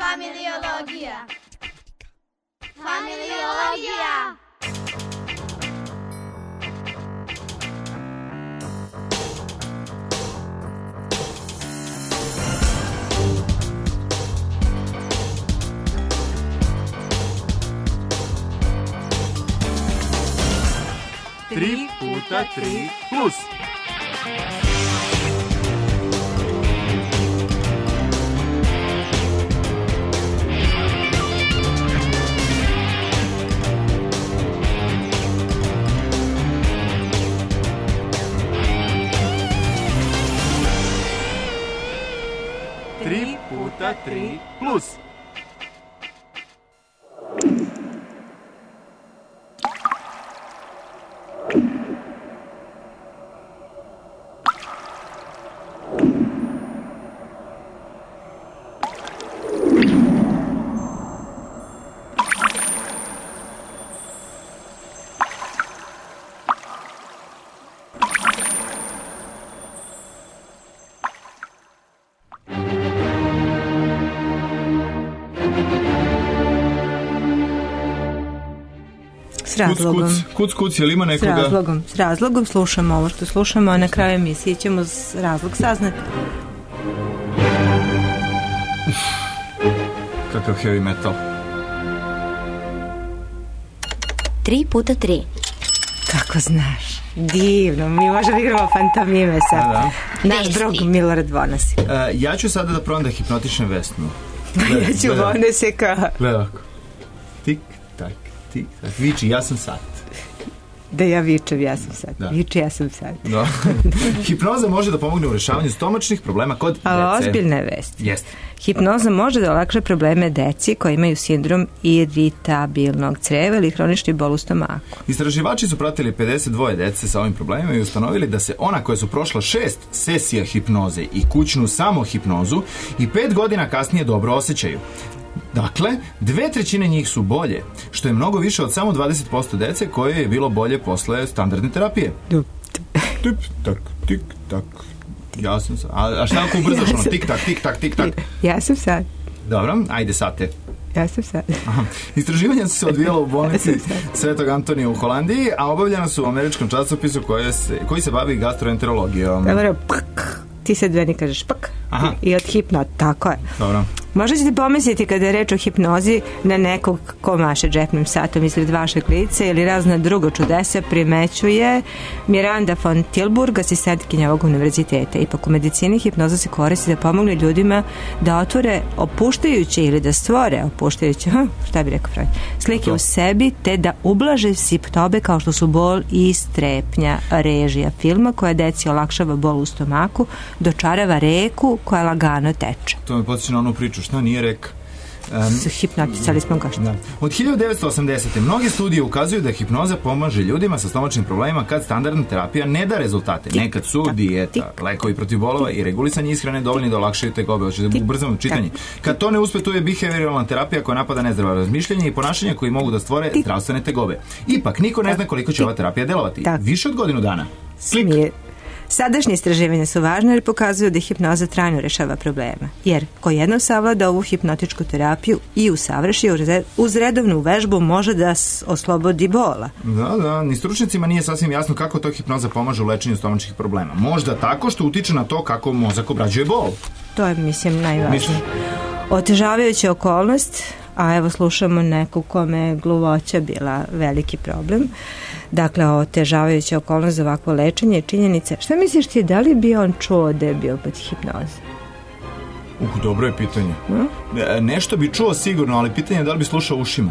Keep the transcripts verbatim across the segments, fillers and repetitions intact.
Familiologija. Familiologija. Tri puta tri plus. Tri puta tri plus. S razlogom. Kuc, kuc, kuc, je li ima nekoga? S razlogom, s razlogom slušamo ovo što slušamo, a na kraju emisije ćemo razlog saznati. Kakav heavy metal. Tri puta tri. Kako znaš? Divno, mi možemo igramo fantomime sad. Da, da. Naš drug Milorad Vonasi. Uh, ja ću sada da probam da hipnotičnem Vesnu. Ja ću Vonasi ka... Gledaj ovako. Tik, tak, tik, tak. Viči, ja sam sad. Da ja vičem, ja sam sad. Da. Viči, ja sam sad. Da. Hipnoza može da pomogne u rešavanju stomačnih problema kod dece. Ali ozbiljne vesti. Jeste. Hipnoza može da olakša probleme deci koji imaju sindrom iritabilnog creva ili hronični bol u stomaku. Istraživači su pratili pedeset dva dece sa ovim problemima i ustanovili da se ona koja su prošla šest sesija hipnoze i kućnu samohipnozu i pet godina kasnije dobro osjećaju. Dakle, dve trećine njih su bolje, što je mnogo više od samo dvadeset posto dece koje je bilo bolje posle standardne terapije. Tip, tak, tik, tak. Ja sam sad. A, a šta ako ubrzaš ono? Tik, tak, tik, tak, tik, tak. Ja sam sad. Dobro, ajde sad te. Ja sam sad. Aha. Istraživanja su se odvijela u bolnici Svetog Antonija u Holandiji, a obavljena su u američkom časopisu koji se, koji se bavi gastroenterologijom. Dobro, pak. Ti sad dveni kažeš pak. Aha. I od hipno, tako je. Dobro. Možda ćete pomisliti kada je reč o hipnozi na nekog ko maše džepnim satom ispred vašeg lica ili razna druga čudesa primećuje Miranda von Tilburg, asistentkinja ovog univerziteta. Ipak u medicini hipnoza se koristi da pomogne ljudima da otvore opuštajuće ili da stvore opuštajuće, hm, šta bi rekao Freud, slike to u sebi, te da ublaže simptome kao što su bol i strepnja. Režija filma koja deci olakšava bol u stomaku dočarava reku koja lagano teče. To me podsjeća na onu priču, šta nije reka? Um, hipnotisali smo ga što. Da. Od hiljadu devetsto osamdesete. mnoge studije ukazuju da hipnoza pomaže ljudima sa stomačnim problemima kad standardna terapija ne da rezultate. Tik, Nekad su tak, dijeta, tik. lekovi protiv bolova i regulisanje ishrane dovoljni da olakšaju tegobe. Hoćete da ubrzamo čitanje. Tak. Kad to ne uspe, tu je behavioralna terapija koja napada nezdrava razmišljanja i ponašanja koji mogu da stvore tik. zdravstvene tegobe. Ipak, niko ne zna koliko će ova terapija delovati. Tak. Više od godinu dana. Klik. Sadašnje istraživanja su važne jer pokazuju da hipnoza trajno rešava problema. Jer ko jednom savlada ovu hipnotičku terapiju i usavrši uz redovnu vežbu može da oslobodi bola. Da, da, ni stručnicima nije sasvim jasno kako to hipnoza pomaže u lečenju stomačnih problema. Možda tako što utiče na to kako mozak obrađuje bol. To je, mislim, najvažnije. Otežavajuća okolnost, a evo slušamo nekog kome je gluvoća bila veliki problem. Dakle, otežavajuća okolnost za ovakvo lečenje i činjenice. Šta misliš ti, da li bi on čuo da je bio pod hipnoze? Uh, dobro je pitanje. Hmm? Nešto bi čuo sigurno, ali pitanje je da li bi slušao ušima.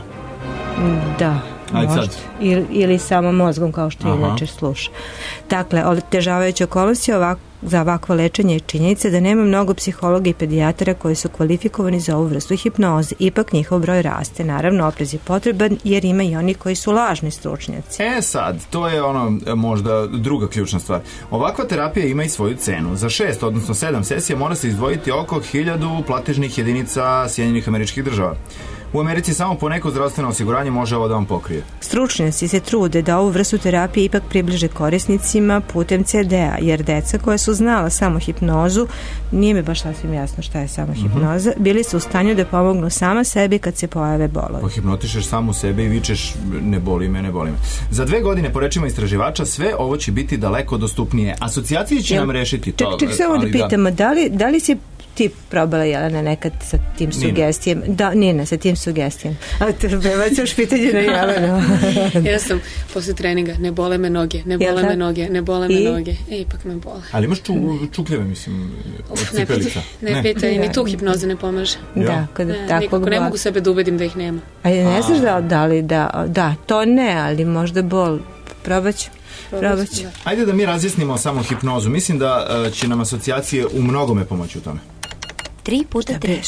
Da, Ajde možda. Sad. Ili, ili samo mozgom kao što Aha. inače sluša. Dakle, otežavajuća okolnost je ovak, za ovakvo lečenje i činjenice da nema mnogo psihologa i pedijatara koji su kvalifikovani za ovu vrstu hipnoze. Ipak njihov broj raste. Naravno, oprez je potreban jer ima i oni koji su lažni stručnjaci. E sad, to je ono možda druga ključna stvar. Ovakva terapija ima i svoju cenu. Za šest, odnosno sedam sesija mora se izdvojiti oko hiljadu platežnih jedinica Sjedinjenih Američkih Država. U Americi samo po neko zdravstveno osiguranje može ovo da vam pokrije. Stručnjaci se trude da ovu vrstu terapije ipak približe korisnicima putem ce de a, jer deca koja su su znala samo hipnozu, nije mi baš sasvim jasno šta je samo hipnoza, bili su u stanju da pomognu sama sebi kad se pojave bolovi. Pohipnotišeš samu sebe i vičeš ne boli me, ne boli me. Za dve godine, po rečima istraživača, sve ovo će biti daleko dostupnije. Asocijacije će nam rešiti to. Ček, ček, samo da pitamo, da li, da li si ti probala, Jelena, nekad sa tim sugestijama? Da, Nina, sa tim sugestijama. A te prebacaš pitanje na Jelenu. Ja sam posle treninga, ne bole me noge, ne bole me noge, ne bole me noge. E, ipak me bole. Ali imaš ču, čukljeve, mislim, od cipelica? Ne, ne pitaj, ni tu hipnoza ne pomaže. Da, kada ne, tako nikako ne mogu sebe da ubedim da ih nema. A ne znaš da, da li da, da, to ne, ali možda bol. Probaću. Probaću. Ajde da mi razjasnimo samo hipnozu. Mislim da uh, će nam asocijacije u mnogome pomoći u tome. Tri puta tri.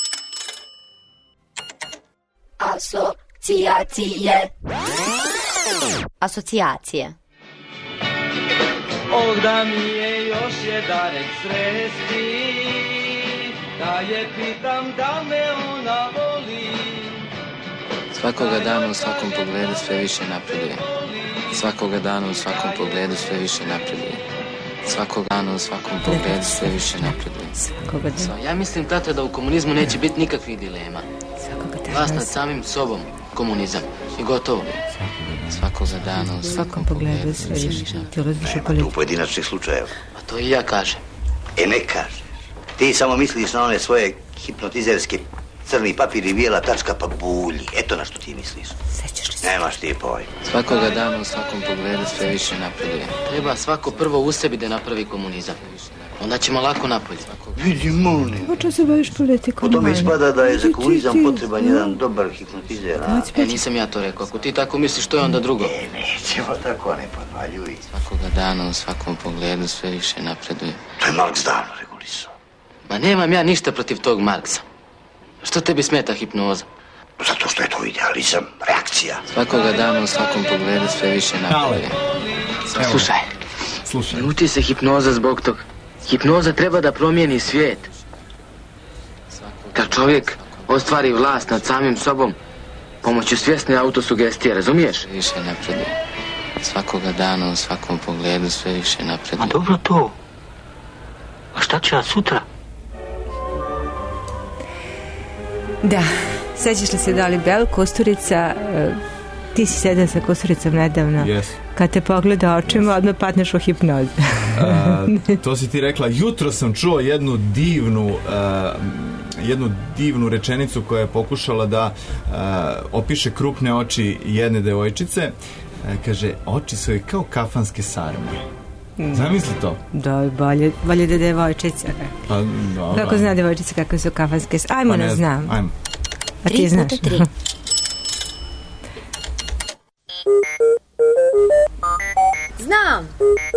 Asocijacije. Asocijacije. Ovda mi je još jedarek sresti, da je pitam da me ona voli. Svakoga dana u svakom pogledu sve više napreduje. Svakoga dana u svakom pogledu sve više napreduje. Svakog dana u svakom pogledu sve više napreduje. Svakoga dana. Ja mislim, tata, da u komunizmu neće biti nikakvih dilema. Vlast nad samim sobom, komunizam. I gotovo. Svakoga dana u svakom pogledu sve više napreduje. Nema tu pojedinačnih slučajeva. Pa to i ja kažem. E, ne kažeš. Ti samo misliš na one svoje hipnotizerske crni papir i bijela tačka pa bulji. Eto na što ti misliš. Sećaš li se? Nemaš ti pojma. Svakoga dana u svakom pogledu sve više napreduje. Treba svako prvo u sebi da napravi komunizam. Onda ćemo lako napolje. Vidi, molim. Počeo se baviš politikom. Po tome ispada da je za komunizam potreban jedan dobar hipnotizer. E, nisam ja to rekao. Ako ti tako misliš, to je onda drugo. E, nećemo tako, ne podvaljuj. Svakoga dana u svakom pogledu sve više napreduje. To je Marks davno regulisao. Ma nemam ja ništa protiv tog Marksa. Što tebi smeta hipnoza? Zato što je to idealizam, reakcija. Svakoga dana u svakom pogledu sve više napreduje. Slušaj. Slušaj. Ljuti se hipnoza zbog toga. Hipnoza treba da promijeni svijet. Kad čovjek ostvari vlast nad samim sobom pomoću svjesne autosugestije, razumiješ? Više napreduje. Svakoga dana u svakom pogledu sve više napreduje. Ma dobro to. A šta će ja sutra? Da, sećaš li se da li Bel Kusturica, ti si sedao sa Kusturicom nedavno, yes. Kad te pogleda očima, odmah patneš u hipnozu. A, to si ti rekla. Jutro sam čuo jednu divnu a, jednu divnu rečenicu koja je pokušala da a, opiše krupne oči jedne devojčice. A, kaže, oči su joj kao kafanske sarme. Zamisli to. Da, bolje, bolje da devojčica. Pa, dobra. Kako zna devojčica kako su kafanske sarme? Ajmo, pa ne znam. Ajmo. A ti znaš? Tri puta tri. Znam.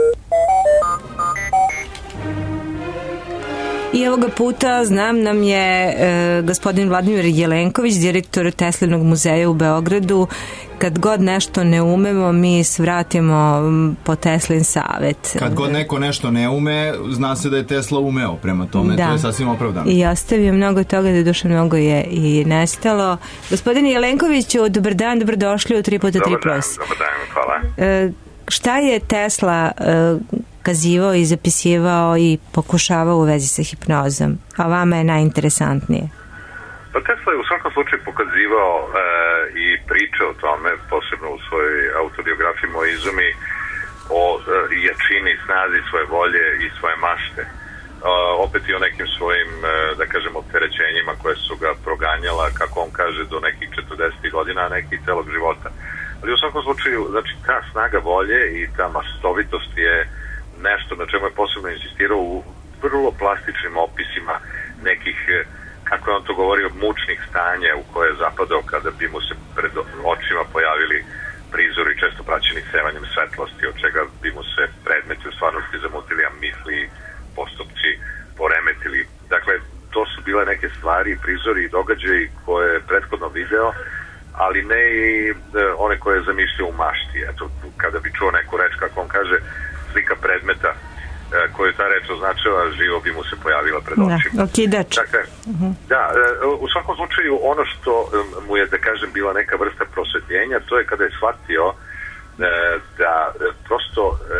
I ovoga puta znam nam je e, gospodin Vladimir Jelenković, direktor Teslinog muzeja u Beogradu. Kad god nešto ne umemo, mi svratimo po Teslin savet. Kad god neko nešto ne ume, zna se da je Tesla umeo, prema tome, da. To je sasvim opravdano. I ostavio mnogo toga, da duše mnogo je i nestalo. Gospodine Jelenkoviću, dobar dan, dobrodošli u tri puta tri plus. Dobar dan, hvala. E, šta je Tesla e, kazivao i zapisivao i pokušavao u vezi sa hipnozom? A vama je najinteresantnije? Pa Tesla je u svakom slučaju pokazivao e, i pričao o tome, posebno u svojoj autobiografiji Moji izumi, o e, jačini, snazi svoje volje i svoje mašte. E, opet i o nekim svojim, e, da kažem, opterećenjima koje su ga proganjala, kako on kaže, do nekih četrdesetih godina, a nekih celog života. Ali u svakom slučaju, znači, ta snaga volje i ta mastovitost je nešto na čemu je posebno insistirao u vrlo plastičnim opisima nekih, kako je on to govorio, mučnih stanja u koje je zapadao kada bi mu se pred očima pojavili prizori često praćeni sevanjem svetlosti, od čega bi mu se predmeti u stvarnosti zamutili, a misli, postupci poremetili. Dakle, to su bile neke stvari, prizori i događaji koje je prethodno video, ali ne i one koje je zamišljao u mašti. Eto, kada bi čuo neku reč, kako on kaže, slika predmeta koju ta reč označava, živo bi mu se pojavila pred očima. Da, okidač. Dakle, uh-huh. Da, u svakom slučaju ono što mu je, da kažem, bila neka vrsta prosvetljenja, to je kada je shvatio da prosto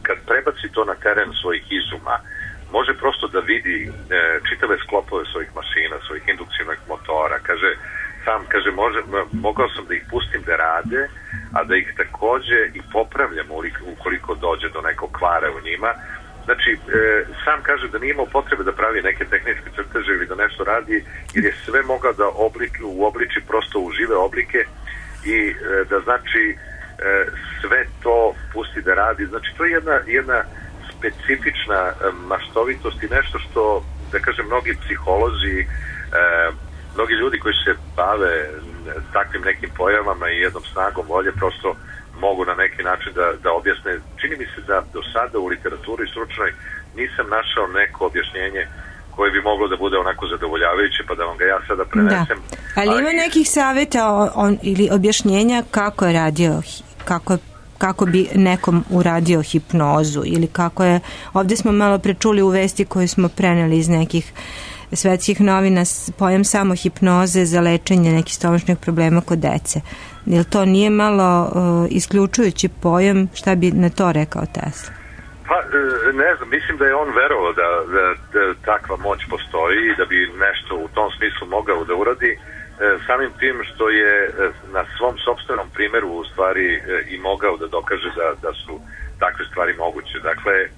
kad prebaci to na teren svojih izuma, može prosto da vidi e, čitave sklopove svojih mašina, svojih indukcijnih motora. Kaže, sam kaže, može, mogao sam da ih pustim da rade, a da ih takođe i popravljam ukoliko dođe do nekog kvara u njima. Znači, e, sam kaže da nije imao potrebe da pravi neke tehničke crteže ili da nešto radi, jer je sve mogao da obliči, uobliči prosto u žive oblike i e, da znači e, sve to pusti da radi. Znači, to je jedna, jedna specifična e, maštovitost i nešto što, da kažem, mnogi psiholozi, e, mnogi ljudi koji se bave takvim nekim pojavama i jednom snagom volje prosto mogu na neki način da, da objasne. Čini mi se da do sada u literaturi stručnoj nisam našao neko objašnjenje koje bi moglo da bude onako zadovoljavajuće, pa da vam ga ja sada prenesem. Da. Ali ima Ali... nekih savjeta on, ili objašnjenja kako je radio, kako, kako bi nekom uradio hipnozu ili kako je, ovdje smo malo prečuli u vesti koju smo preneli iz nekih svetskih novina, pojam samo hipnoze za lečenje nekih stomačnih problema kod dece. Jel to nije malo uh, isključujući pojam? Šta bi na to rekao Tesla? Pa, ne znam, mislim da je on verovao da, da, da takva moć postoji i da bi nešto u tom smislu mogao da uradi, samim tim što je na svom sopstvenom primjeru u stvari i mogao da dokaže da, da su takve stvari moguće. Dakle, e,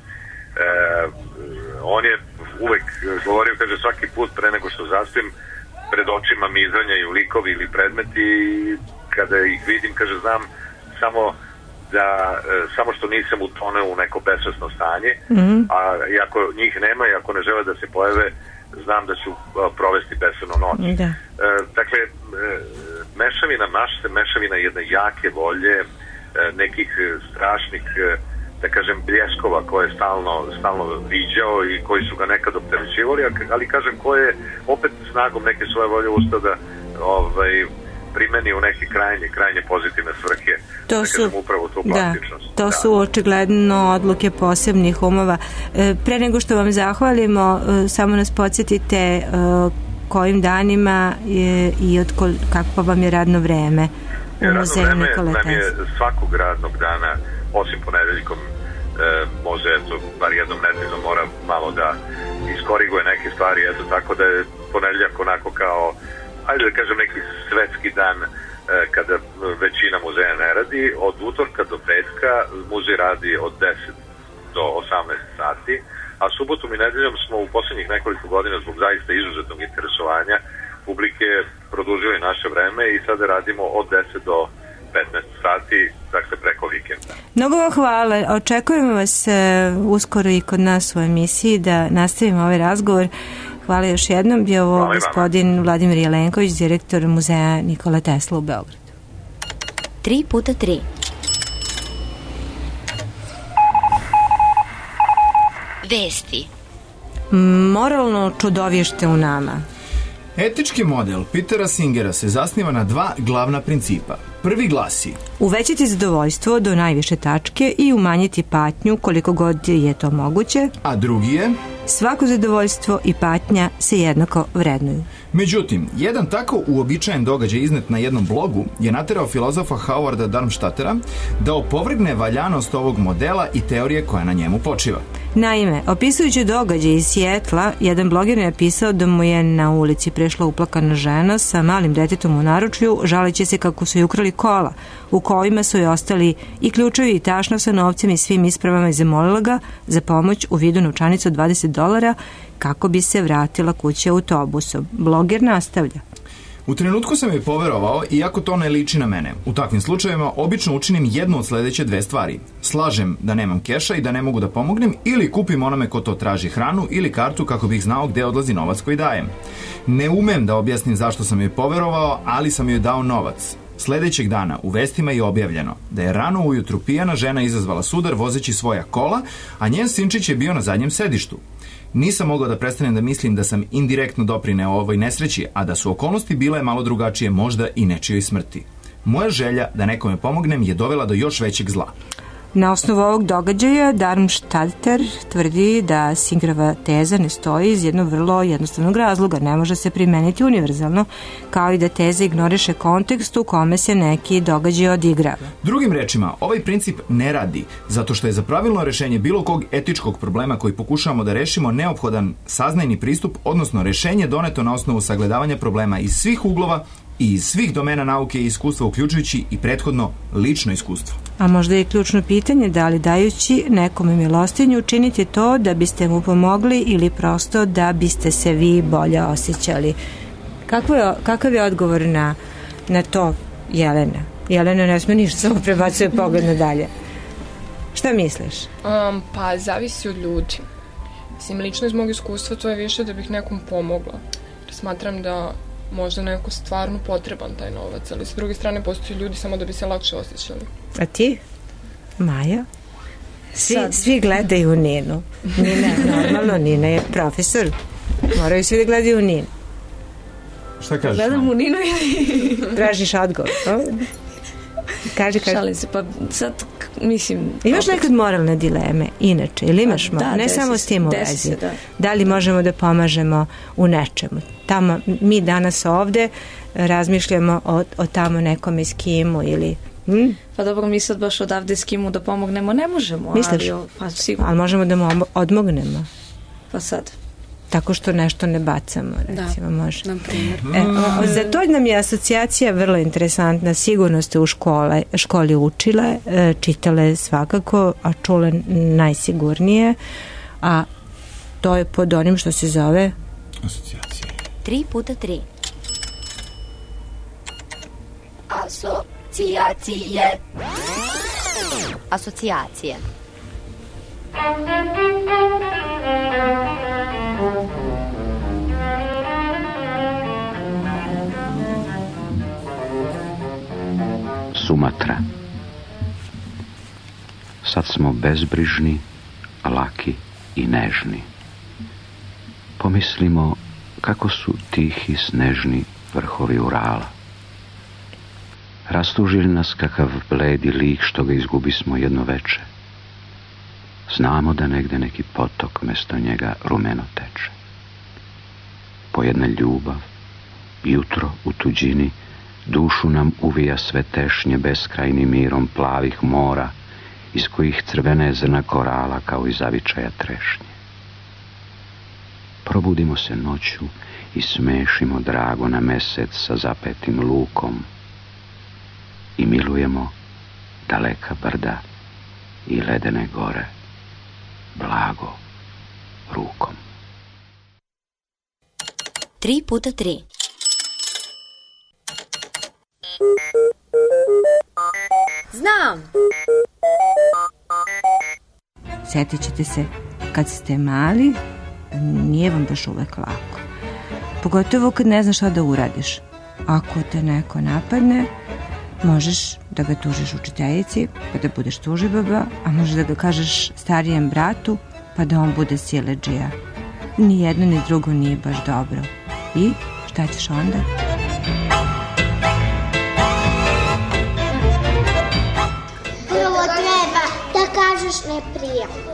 on je uvek govorio, kaže, svaki put pre nego što zaspim, pred očima mi izranjaju likovi ili predmeti, kada ih vidim, kaže, znam samo da, samo što nisam utoneo u neko besvesno stanje, mm-hmm. a i ako njih nema i ako ne žele da se pojave, znam da ću provesti besvesnu noć. Da. E, dakle, e, mešavina mašte, mešavina jedne jake volje, e, nekih strašnih, e, da kažem, bljeskova koje je stalno, stalno viđao i koji su ga nekad opterećivali, ali kažem, koje je opet snagom neke svoje volje ustao da ovaj, primeni u neke krajnje, krajnje pozitivne svrhe. To da su, kažem, upravo tu plastičnost. Da, to da. su očigledno odluke posebnih umova. E, pre nego što vam zahvalimo, e, samo nas podsjetite e, kojim danima je, i od kol, kako vam je radno vreme u muzeju Nikole Tesle. Nam je svakog radnog dana, osim ponedeljkom, e, može, eto, bar jednom nedeljom mora malo da iskoriguje neke stvari, eto, tako da je ponedeljak onako kao, ajde da kažem, neki svetski dan e, kada većina muzeja ne radi. Od utorka do petka muzej radi od deset do osamnaest sati, a subotom i nedeljom smo u posljednjih nekoliko godina zbog zaista izuzetnog interesovanja publike produžili naše vreme i sada radimo od deset do petnaest sati, dakle preko vikenda. Mnogo vam hvala. Očekujemo vas e, uskoro i kod nas u emisiji da nastavimo ovaj razgovor. Hvala još jednom. Bio ovo gospodin Vladimir Jelenković, direktor muzeja Nikola Tesla u Beogradu. Tri puta tri. Vesti. Moralno čudovište u nama. Etički model Petera Singera se zasniva na dva glavna principa. Prvi glasi: uvećati zadovoljstvo do najviše tačke i umanjiti patnju koliko god je to moguće. A drugi je: svako zadovoljstvo i patnja se jednako vrednuju. Međutim, jedan tako uobičajen događaj iznet na jednom blogu je naterao filozofa Howarda Darmstadtera da opovrgne valjanost ovog modela i teorije koja na njemu počiva. Naime, opisujući događaj iz Sijetla, jedan bloger je napisao da mu je na ulici prešla uplakana žena sa malim detetom u naručju, žaleći se kako su joj ukrali kola, u kojima su joj ostali i ključevi i tašno sa novcem i svim ispravama, i zamolila ga za pomoć u vidu novčanicu od dvadeset dolara kako bi se vratila kući autobusom. Bloger nastavlja: u trenutku sam joj poverovao, iako to ne liči na mene. U takvim slučajevima obično učinim jednu od sledeće dve stvari. Slažem da nemam keša i da ne mogu da pomognem, ili kupim onome ko to traži hranu ili kartu kako bih znao gde odlazi novac koji dajem. Ne umem da objasnim zašto sam joj poverovao, ali sam joj dao novac. Sledećeg dana u vestima je objavljeno da je rano ujutru pijana žena izazvala sudar vozeći svoja kola, a njen sinčić je bio na zadnjem sedištu. Nisam mogao da prestanem da mislim da sam indirektno doprineo ovoj nesreći, a da su okolnosti bile malo drugačije, možda i nečijoj smrti. Moja želja da nekome pomognem je dovela do još većeg zla. Na osnovu ovog događaja Darmstadter tvrdi da Singerova teza ne stoji iz jednog vrlo jednostavnog razloga. Ne može se primeniti univerzalno, kao i da teza ignoriše kontekst u kome se neki događaj odigrava. Drugim rečima, ovaj princip ne radi, zato što je za pravilno rešenje bilo kog etičkog problema koji pokušavamo da rešimo neophodan saznajni pristup, odnosno rešenje doneto na osnovu sagledavanja problema iz svih uglova i iz svih domena nauke i iskustva, uključujući i prethodno lično iskustvo. A možda je ključno pitanje da li dajući nekome milostinju učiniti to da biste mu pomogli ili prosto da biste se vi bolje osjećali. Kako je, kakav je odgovor na, na to Jelena? Jelena ne sme ništa, samo prebacuje pogled na dalje. Šta misliš? Um, pa zavisi od ljudi. Mislim, lično iz mog iskustva to je više da bih nekom pomogla. Smatram da možda neko stvarno potreban taj novac, ali s druge strane postoji ljudi samo da bi se lakše osjećali. A ti? Maja? Svi, svi gledaju Ninu. Nina, normalno, Nina je profesor. Moraju svi da gledaju Ninu. Šta kažeš? Gledam u Ninu i... Tražiš odgovor. Kaži, kaži. Šalim se, pa sad, mislim... Imaš opet nekad moralne dileme, inače, ili imaš da, moralne? Ne samo s tim u vezi. Da. da li možemo da pomažemo u nečemu? Tamo, mi danas ovde razmišljamo o, o tamo nekom Eskimu ili... Hm? Pa dobro, mi sad baš odavde Eskimu da pomognemo ne možemo. Misliš? Ali, pa, sigurno. Ali možemo da mu odmognemo. Pa sad... Tako što nešto ne bacamo, recimo, da, može. na primjer. E, o, za to nam je asocijacija vrlo interesantna. Sigurno ste u škole, školi učile, e, čitale svakako, a čule najsigurnije. A to je pod onim što se zove... Asocijacija. Tri puta tri. Asocijacije. Asocijacije. Sumatra. Sad smo bezbrižni, laki i nežni. Pomislimo kako su tihi snežni vrhovi Urala. Rastužili nas kakav bledi lik što ga izgubismo jedno veče. Znamo da negde neki potok mesto njega rumeno teče. Pojedna ljubav, jutro u tuđini, dušu nam uvija sve tešnje beskrajnim mirom plavih mora, iz kojih crvene zrna korala kao iz zavičaja trešnje. Probudimo se noću i smešimo drago na mesec sa zapetim lukom i milujemo daleka brda i ledene gore blago rukom. Tri puta tri. Znam. Sjetit ćete se, kad ste mali, nije vam baš uvek lako. Pogotovo kad ne znaš šta da uradiš. Ako te neko napadne, možeš da ga tužiš učiteljici, pa da budeš tužibaba, a možeš da ga kažeš starijem bratu, pa da on bude siledžija. Ni jedno ni drugo nije baš dobro. I šta ćeš onda? Prvo treba da kažeš neprijatno.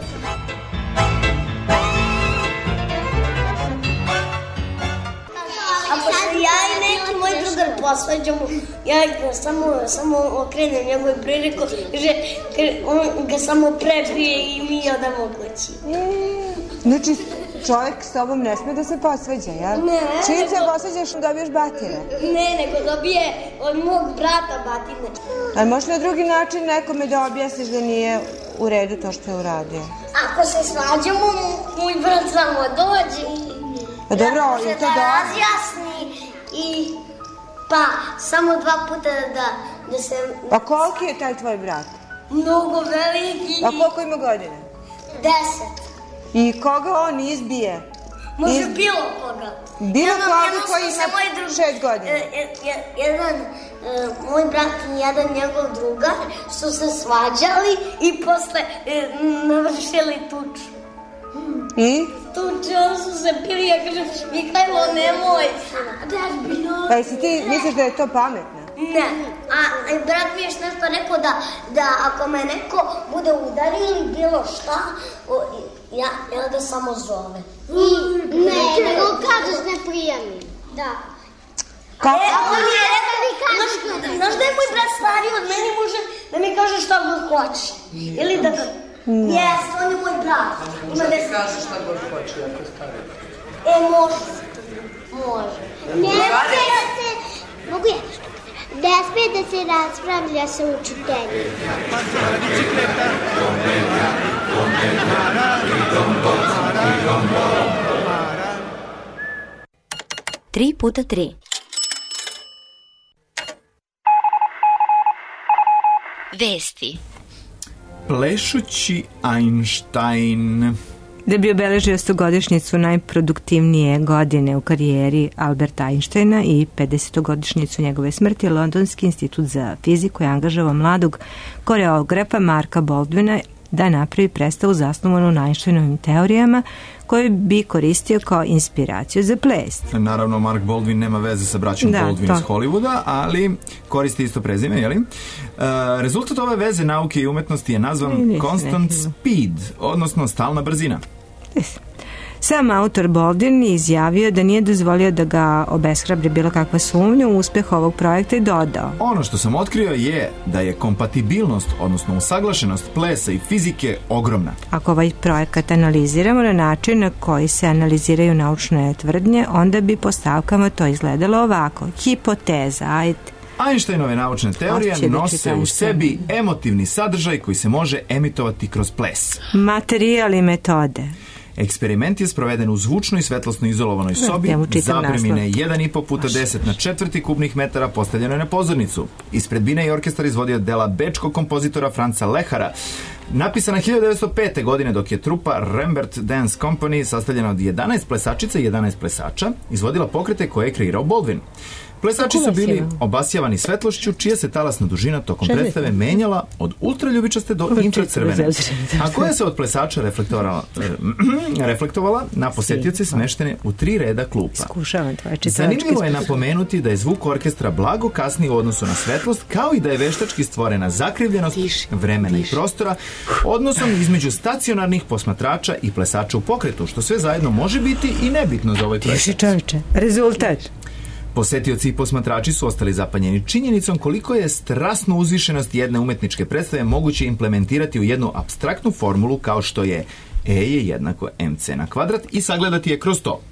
Ako se ja i neki moj drugar posvađamo, ja ga samo, samo okrenem njegovu priliku, že on ga samo prebije i mi odamo kući. Znači, čovjek s tobom ne sme da se posvađa, jel? Ne. Čim se posvađaš, dobiješ batine? Ne, nego dobije od mog brata batine. Ali možeš na drugi način nekome da objasniš da nije u redu to što je uradio? Ako se svađamo, moj brat samo dođe i... A dobro, je to dobro? Da razjasni i pa samo dva puta da, da se... Pa koliki je taj tvoj brat? Mnogo veliki. A koliko ima godine? Deset. I koga on izbije? Može Iz... bilo koga. Bilo jedan, koga koji ima drug... šest godina? E, e, jedan, e, moj brat i jedan njegov drugar su se svađali i posle e, navršili tuču. I? Tuče, on su se pili, ja kažem, Mihajlo, nemoj. Pa jesi ti, misliš da je to pametno? Ne, a brat mi je nešto rekao da, da ako me neko bude udari ili bilo šta, o, ja, ja da samo zove. Mm, ne, nego kažeš ne prijemim. Da. Kako? E, on mi je rekao, znaš, znaš da je moj brat stariji od meni, može da mi kaže šta god hoće. Ili da... Jes, on je moj brat. Može da ti kaže šta god hoće, ako je stariji. E, može. Može. Ne smije da se... Mogu ja nešto? Ne smije da se raspravlja sa učiteljima. Tri puta tri. Vesti. Plešući Einstein. Da bi obeležio stogodišnjicu najproduktivnije godine u karijeri Alberta Einsteina i pedesetogodišnjicu njegove smrti, Londonski institut za fiziku je angažovao mladog koreografa Marka Baldwina da napravi predstavu zasnovanu na Einsteinovim teorijama koju bi koristio kao inspiraciju za ples. Naravno, Mark Baldwin nema veze sa braćom da, Baldwin to. Iz Hollywooda, ali koristi isto prezime, jeli? Uh, rezultat ove veze nauke i umetnosti je nazvan Constant Speed, odnosno stalna brzina. Sam autor Baldwin izjavio da nije dozvolio da ga obeshrabri bilo kakva sumnja u uspeh ovog projekta i dodao: ono što sam otkrio je da je kompatibilnost, odnosno usaglašenost plesa i fizike ogromna. Ako ovaj projekat analiziramo na način na koji se analiziraju naučne tvrdnje, onda bi po stavkama to izgledalo ovako. Hipoteza, ajde. Einsteinove naučne teorije nose u sebi emotivni sadržaj koji se može emitovati kroz ples. Materijal i metode. Eksperiment je sproveden u zvučno i svetlosno izolovanoj sobi, zapremine jedan i po puta deset na četvrti kubnih metara postavljeno je na pozornicu. Ispred bine je orkestar izvodio dela bečkog kompozitora Franca Lehara, napisana hiljadu devetsto pete. godine, dok je trupa Rambert Dance Company, sastavljena od jedanaest plesačica i jedanaest plesača, izvodila pokrete koje je kreirao Baldwin. Plesači su bili obasjavani svetlošću, čija se talasna dužina tokom predstave menjala od ultraljubičaste do infracrvene, a koja se od plesača reflektovala, reflektovala na posjetioce smeštene u tri reda klupa. Zanimljivo je napomenuti da je zvuk orkestra blago kasniji u odnosu na svetlost, kao i da je veštački stvorena zakrivljenost vremena i prostora odnosom između stacionarnih posmatrača i plesača u pokretu, što sve zajedno može biti i nebitno za ovaj projekat. Rezultat. Posetioci i posmatrači su ostali zapanjeni činjenicom koliko je strasnu uzvišenost jedne umetničke predstave moguće implementirati u jednu apstraktnu formulu kao što je E je jednako mc na kvadrat i sagledati je kroz to.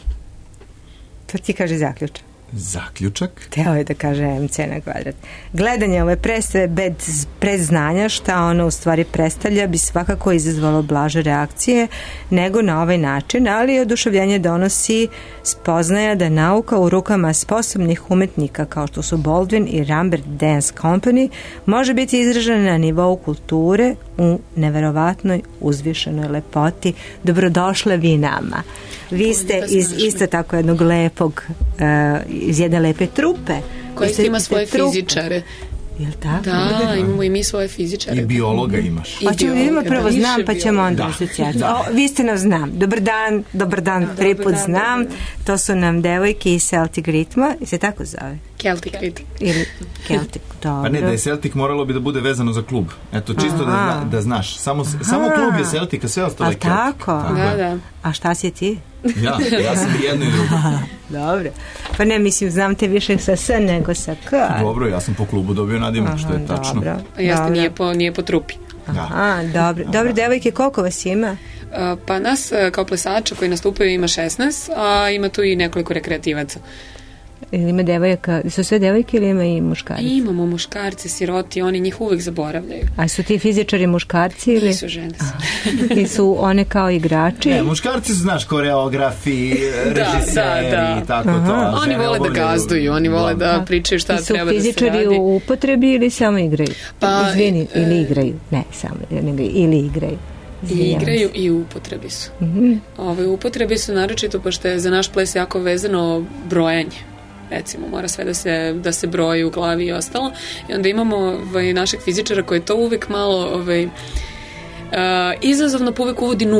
To ti kaže zaključak. Zaključak? Teo je da kaže mc na kvadrat. Gledanje ove predstave bez predznanja šta ono u stvari predstavlja bi svakako izazvalo blaže reakcije nego na ovaj način, ali oduševljenje donosi spoznaja da nauka u rukama sposobnih umetnika kao što su Baldwin i Rambert Dance Company može biti izražena na nivou kulture u neverovatnoj uzvišenoj lepoti. Dobrodošle vi nama. Vi ste iz isto tako jednog lepog uh, iz jedne lepe trupe. Koja isto ima svoje trupe. Fizičare. Jel tako? Da, imamo i mi svoje fizičare. I biologa imaš. Pa ćemo vidimo prvo znam, pa ćemo onda asocijaciju. Vi ste nam znam. Dobar dan, dobar dan, prvi put znam. To su nam devojke iz Celtic ritma. I se tako zove? Celtic ritm. Ili Celtic, dobro. Pa ne, da je Celtic moralo bi da bude vezano za klub. Eto, čisto da, zna, da znaš. Samo, samo klub je Celtic, a sve ostalo je Celtic. A tako? tako? Da, da. A šta si ti? Ja, ja sam jedno i drugo. Dobro. Pa ne, mislim, znam te više sa S nego sa K. Dobro, ja sam po klubu dobio nadimak, što je tačno. Dobro. A jeste, nije po, nije po trupi. Aha, dobro. Dobro, devojke, koliko vas ima? Uh, pa nas kao plesača koji nastupaju ima šesnaest, a ima tu i nekoliko rekreativaca. Ili ima devojaka, su sve devojke ili ima i muškarci? Imamo muškarci, siroti, oni njih uvek zaboravljaju. A su ti fizičari muškarci ili? Nisu žene. I su one kao igrači? Ne, muškarci su, znaš, koreografi, režiseri da, da, da. i tako Aha. to. Oni vole da gazduju, oni vole da, da pričaju šta treba da se radi. I su fizičari u upotrebi ili samo igraju? Pa, Izvini, e, ili igraju? Ne, samo ili igraju. I igraju i u upotrebi su. Mm-hmm. Ove upotrebi su naročito pošto je za naš ples jako vezano brojanje. Recimo, mora sve da se, da se broji u glavi i ostalo. I onda imamo ovaj, našeg fizičara koji to uvijek malo ovaj, uh, izazovno pa uvijek uvodi nulu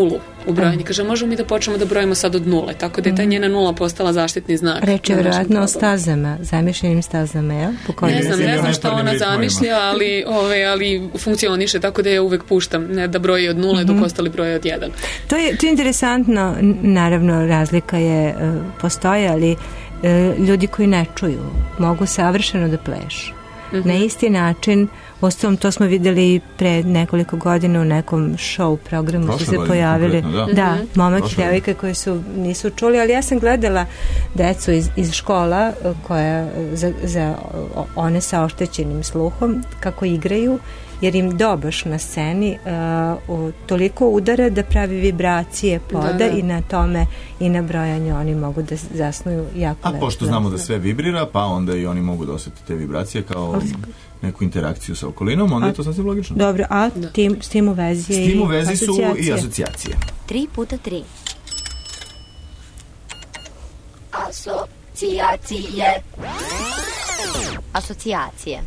u brojanju. Kaže, možemo mi da počnemo da brojimo sad od nule, tako da je ta njena nula postala zaštitni znak. Reč je vjerojatno o stazama, zamišljenim stazama, jel? Ne znam, ne znam šta ona zamišlja, ali, ove, ali funkcioniše, tako da ja uvek puštam ne, da broji od nule dok ostali broje od jedan. To je, to je interesantno, naravno razlika je, postoje, ali ljudi koji ne čuju mogu savršeno da plešu. Mm-hmm. Na isti način, uostalom to smo vidjeli pre nekoliko godina u nekom show programu su se pojavili da, da mm-hmm. momak i devojka koji su nisu čuli, ali ja sam gledala decu iz, iz škola koja za, za one sa oštećenim sluhom kako igraju, jer im doboš na sceni uh, toliko udara da pravi vibracije poda da, da. I na tome i na brojanju oni mogu da zasnuju jako a lepo. Pošto znamo da sve vibrira, pa onda i oni mogu da osjeti te vibracije kao neku interakciju sa okolinom, onda a, je to sasvim logično. Dobro, a tim, s tim u vezi, s tim u vezi su i asocijacije. Tri puta tri. Asocijacije. Asocijacije.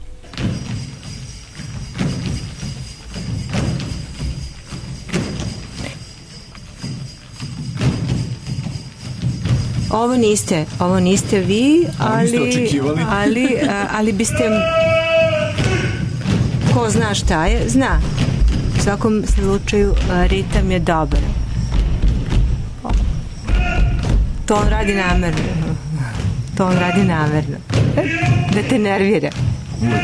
Ovo niste, ovo niste vi, ali, niste ali, ali biste, ko zna šta je, zna. U svakom slučaju ritam je dobar. To on radi namerno. To on radi namerno. Da te nervira. Uvijek.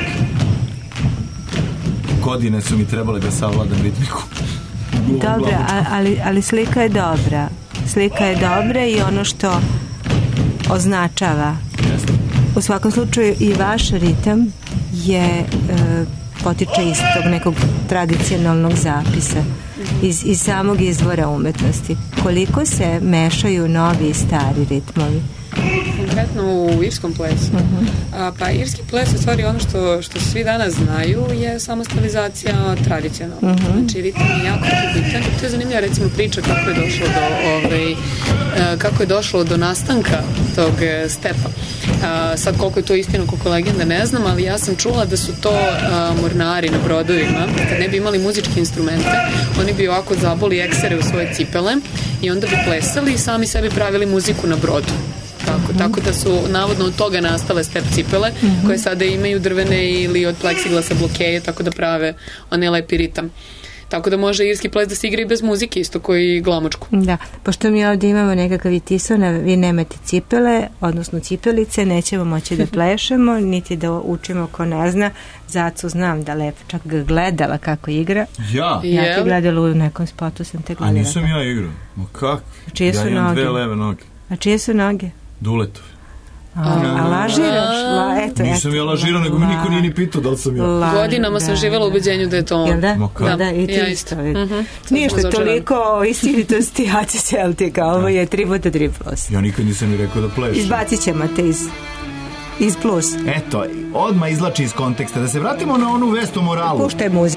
Godine su mi trebale da savladam ritmiku. Dobra, ali, ali slika je dobra. Slika je dobra i ono što označava. U svakom slučaju i vaš ritam je e, potiče iz tog nekog tradicionalnog zapisa iz, iz samog izvora umetnosti. Koliko se mešaju novi i stari ritmovi? Konkretno u irskom plesu. Uh-huh. A, pa irski ples u stvari ono što, što svi danas znaju je samostalizacija tradicionalna. Uh-huh. Znači ritam je jako bitan. To je zanimljiva recimo priča kako je došlo do ovaj, kako je došlo do nastanka tog stepa. A, sad koliko je to istina, koliko je legenda ne znam, ali ja sam čula da su to a, mornari na brodovima, kad ne bi imali muzičke instrumente, oni bi ovako zaboli eksere u svoje cipele i onda bi plesali i sami sebi pravili muziku na brodu. Tako, mm-hmm. tako da su navodno od toga nastale step cipele, mm-hmm. koje sada imaju drvene ili od pleksiglasa blokeje, tako da prave onaj lepi ritam. Tako da može irski ples da se igra i bez muzike, isto koji glamočku. Da, pošto mi ovdje imamo nekakav itiso, vi nemate cipele, odnosno cipelice, nećemo moći da plešemo, niti da učimo ko ne zna. Zacu znam da lepo, čak ga gledala kako igra. Ja? Ja te gledala u nekom spotu, sam te gledala. A nisam ja igrao. Ma kako? Čije su ja imam noge? Dve leve noge. A čije su noge? Duletov. A, a lažiraš? La, eto, Nisam eto, ja lažirao, nego mi niko nije ni pitao da li sam ja. La, Godinama da, sam živjela u ubeđenju da je to on. Jel da? Da, da, i ti ja isto. Uh-huh. Nije što je toliko istinitosti Aci Celtika, ovo je tri puta tri plus. Ja nikad nisam ni rekao da plešem. Izbacit ćemo te iz, iz plus. Eto, odmah izlači iz konteksta. Da se vratimo na onu vest o moralu. Puštaj muziku.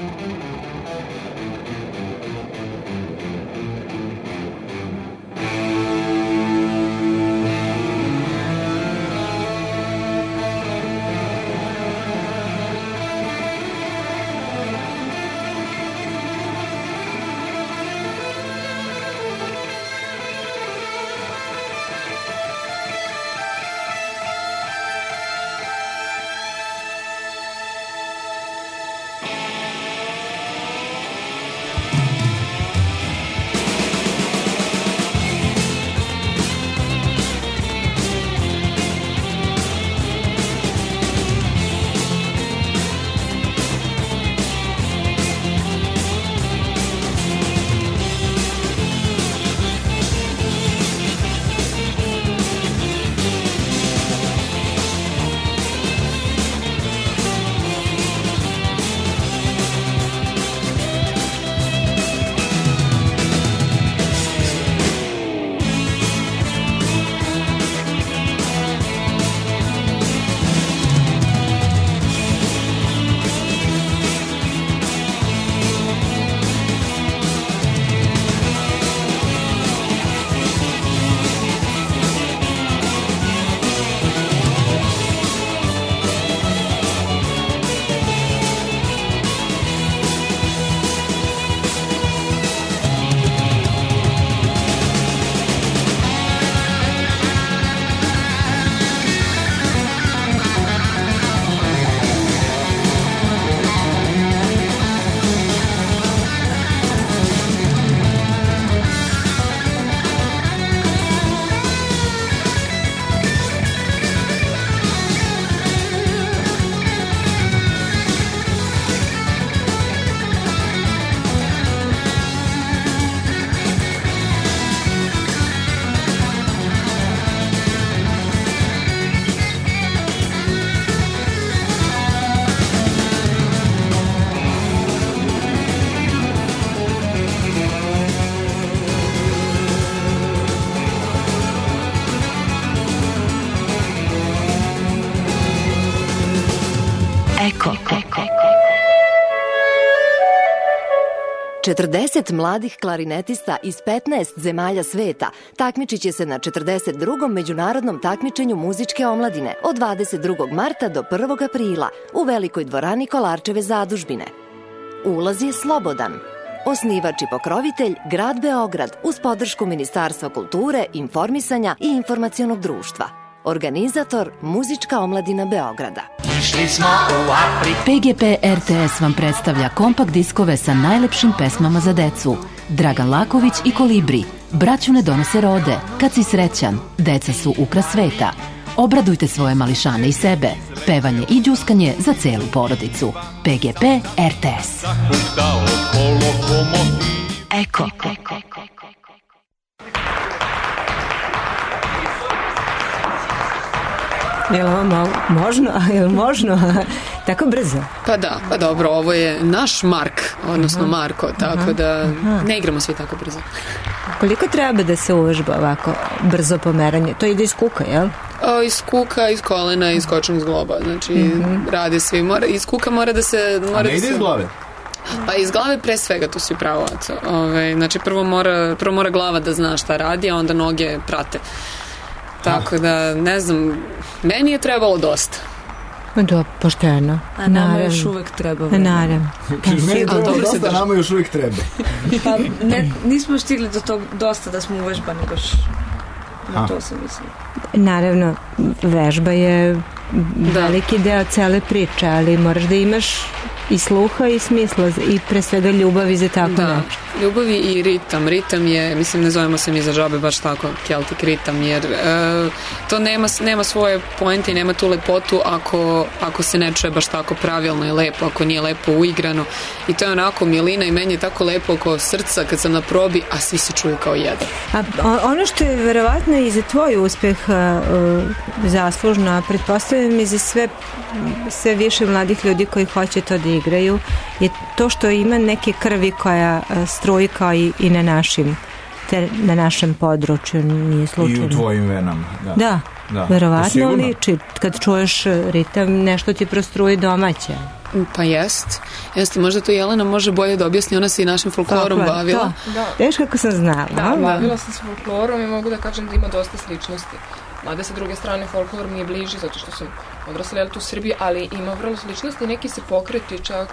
Eko. četrdeset mladih klarinetista iz petnaest zemalja sveta takmičit će se na četrdeset drugom međunarodnom takmičenju muzičke omladine od dvadeset drugog marta do prvog aprila u velikoj dvorani Kolarčeve zadužbine. Ulaz je slobodan. Osnivač i pokrovitelj Grad Beograd uz podršku Ministarstva kulture, informisanja i informacionog društva. Organizator Muzička omladina Beograda. P G P R T S vam predstavlja kompakt diskove sa najlepšim pesmama za decu. Dragan Laković i Kolibri. Braću ne donose rode. Kad si srećan. Deca su ukras sveta. Obradujte svoje mališane i sebe. Pevanje i đuskanje za celu porodicu. P G P R T S. Eko. Je li ovo možno? Je li možno? Tako brzo? Pa da, pa dobro, ovo je naš Mark, odnosno uh-huh. Marko, tako uh-huh. da ne igramo svi tako brzo. Koliko treba da se uvežba ovako brzo pomeranje? To ide iz kuka, jel? O, iz kuka, iz kolena, iz kočnog zgloba. Znači, uh-huh. rade svi. Mora, iz kuka mora da se... Mora A ne da ide se... iz glave? Pa iz glave pre svega, tu si pravo. Ove, znači, prvo mora, prvo mora glava da zna šta radi, a onda noge prate. Tako da, ne znam, meni je trebalo dosta. Do, pošteno. A nama još uvek treba. Naravno. Meni je trebalo dosta, nama još uvek treba. Pa ne, nismo stigli do tog dosta da smo uvežbani baš. Na to sam mislila. Naravno, vežba je da. veliki deo cele priče, ali moraš da imaš i sluha i smisla i pre svega ljubavi za tako da. nešto. Ljubavi i ritam. Ritam je, mislim, ne zovemo se mi za žabe baš tako Celtic ritam, jer e, to nema, nema svoje poente i nema tu lepotu ako, ako se ne čuje baš tako pravilno i lepo, ako nije lepo uigrano. I to je onako milina i meni je tako lepo oko srca kad sam na probi, a svi se čuju kao jedan. A ono što je verovatno i za tvoj uspeh uh, zaslužno, a pretpostavljam i za sve, sve više mladih ljudi koji hoće to da igraju, je to što ima neke krvi koja uh, struji kao i, i na našim te, na našem području, nije slučajno. I u tvojim venama. Da, da, da. verovatno liči. Kad čuješ ritam, nešto ti prostruji domaće. Pa jest. Jeste, možda to Jelena može bolje da objasni, ona se i našim folklorom Folklor, bavila. Da. Viš kako sam znala. Da, bavila sam se folklorom i mogu da kažem da ima dosta sličnosti. Mada sa druge strane folklor mi je bliži zato što sam odrasla tu u Srbiji, ali ima vrlo sličnosti i neki se pokreti čak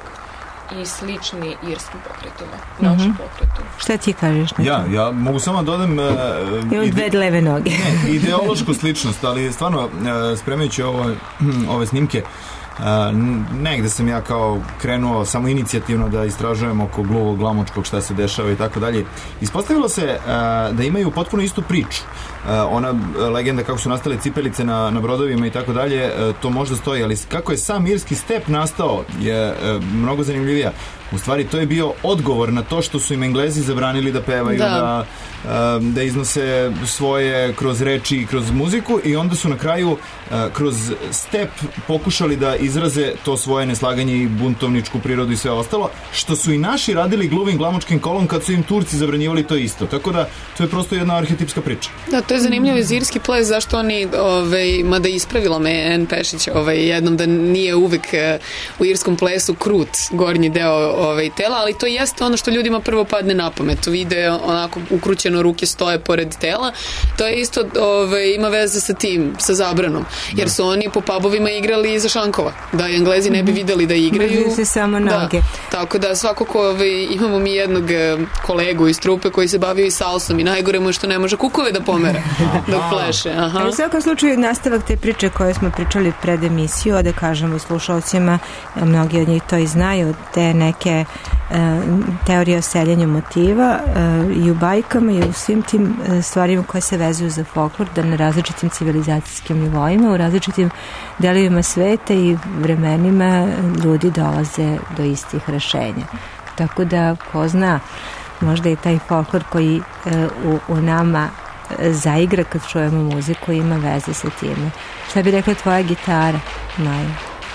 i slični irskim pokretima, našim mm-hmm. pokretom. Šta ti kažeš na to? Ja, ja mogu samo dodam uh, Imam dve leve noge. ne, ideološku sličnost, ali stvarno uh, spremajući ovo, ove snimke, Uh, negde sam ja kao krenuo samo inicijativno da istražujem oko gluvog, glamočkog, šta se dešava i tako dalje. Ispostavilo se uh, da imaju potpuno istu priču. Uh, ona legenda kako su nastale cipelice na, na brodovima i tako dalje, uh, to možda stoji, ali kako je sam irski step nastao je uh, mnogo zanimljivija. U stvari to je bio odgovor na to što su im Englezi zabranili da pevaju, da, da, uh, da iznose svoje kroz reči i kroz muziku, i onda su na kraju uh, kroz step pokušali da izraze to svoje neslaganje i buntovničku prirodu i sve ostalo, što su i naši radili gluvim, glamočkim kolom kad su im Turci zabranjivali to isto. Tako da to je prosto jedna arhetipska priča. Da, to je zanimljivo iz irski ples, zašto oni, ovaj, mada ispravila me En Pešić ovaj, jednom da nije uvek u irskom plesu krut gornji deo ovaj, tela, ali to jeste ono što ljudima prvo padne na pamet. Vide onako ukrućeno, ruke stoje pored tela. To je isto, ovaj, ima veze sa tim, sa zabranom. Jer su oni po pubovima igrali iza šankova. Da Englezi ne bi videli da igraju. Mrzili se samo noge. Da, tako da svako ko, ovaj, imamo mi jednog kolegu iz trupe koji se bavio i salsom i najgore mu je što ne može kukove da pomera dok pleše. Aha. U svakom slučaju nastavak te priče koje smo pričali pred emisiju, da kažemo slušalcima, mnogi od njih to i znaju, te neke uh, teorije o seljenju motiva uh, i u bajkama i u svim tim uh, stvarima koje se vezuju za folklor, da na različitim civilizacijskim nivoima, u različitim delovima sveta i vremenima ljudi dolaze do istih rešenja. Tako da, ko zna, možda i taj folklor koji uh, u, u nama zaigra kad čujemo muziku ima veze sa time. Šta bi rekla tvoja gitara, Maja?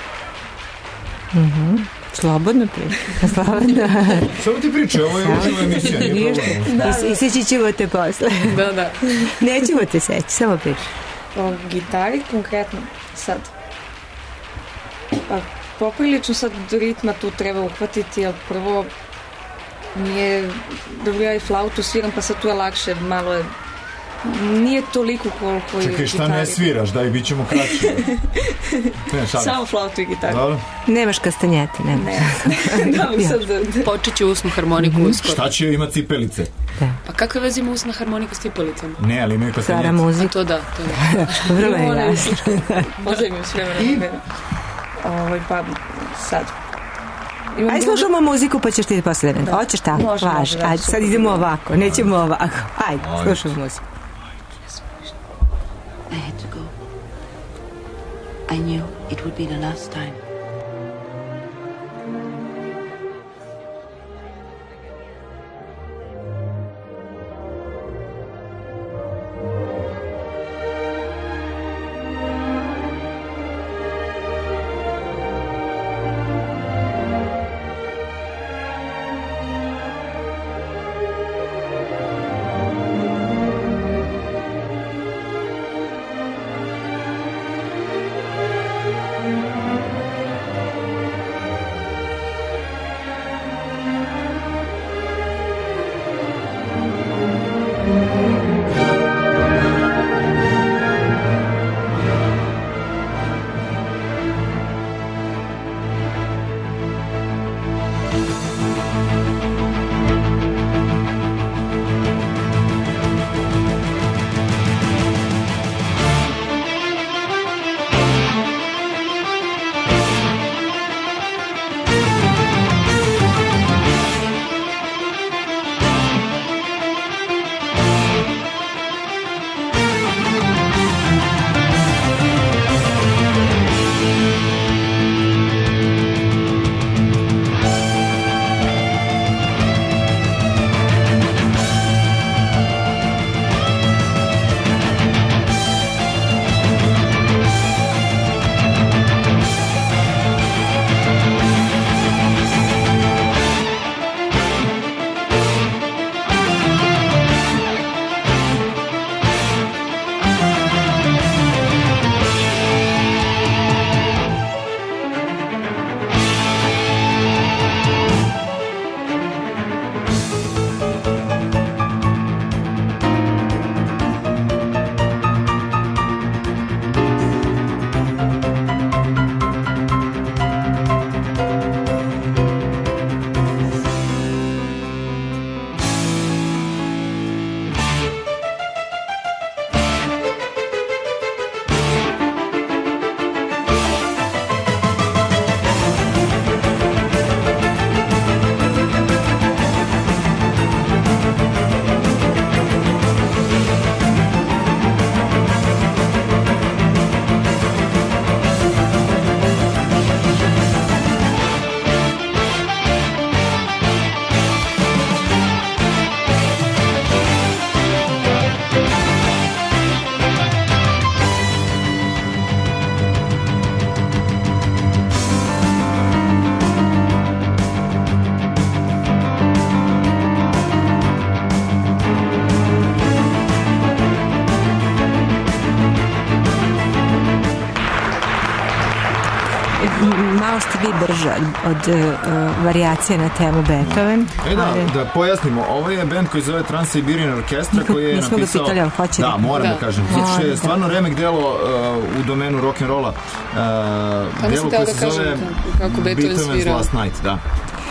Mhm. Slobodno priča. Slobodno. Samo ti priče, ovo je uživa emisija. Iseći ćemo te posle. Da, da. Nećemo te seći, samo priča. O gitari konkretno sad. Pa poprilično sad ritma tu treba uhvatiti, jer prvo nije, dobro ja i flautu sviram, pa sad tu je lakše, malo je, nije toliko koliko je. Čekaj, šta ne sviraš, daj, bit ćemo kraći. Ne, samo flautu i gitaru. Dobro. Nemaš kastanjete, nemaš. Ne, da, sad da... Počet ću usnu harmoniku mm-hmm. uskoro. Šta će ima cipelice? Da. Pa kakve veze ima usna harmonika s cipelicama? Ne, ali imaju kastanjete. Stara muzika. A to da, to da. Vrlo je jasno. Možda imam s vremena. Ovaj, pa sad. Imam Ajde slušamo drugu... muziku pa ćeš ti posle da. Hoćeš tako? Može, Vaš. može. Ajde, sad idemo ovako, nećemo ovako. Ajde, slušamo muziku. I had to go. I knew it would be the last time. malo ste vi brže od uh, varijacije na temu Beethoven. E da, ali... da pojasnimo, ovo je band koji zove Trans-Siberian Orchestra koji je Nismo napisao... ga pitali, ali hoće da, moram da, da kažem. Znači, je stvarno remek delo uh, u domenu rock'n'rolla. Uh, delo koje se zove Beethoven's Last Night, da.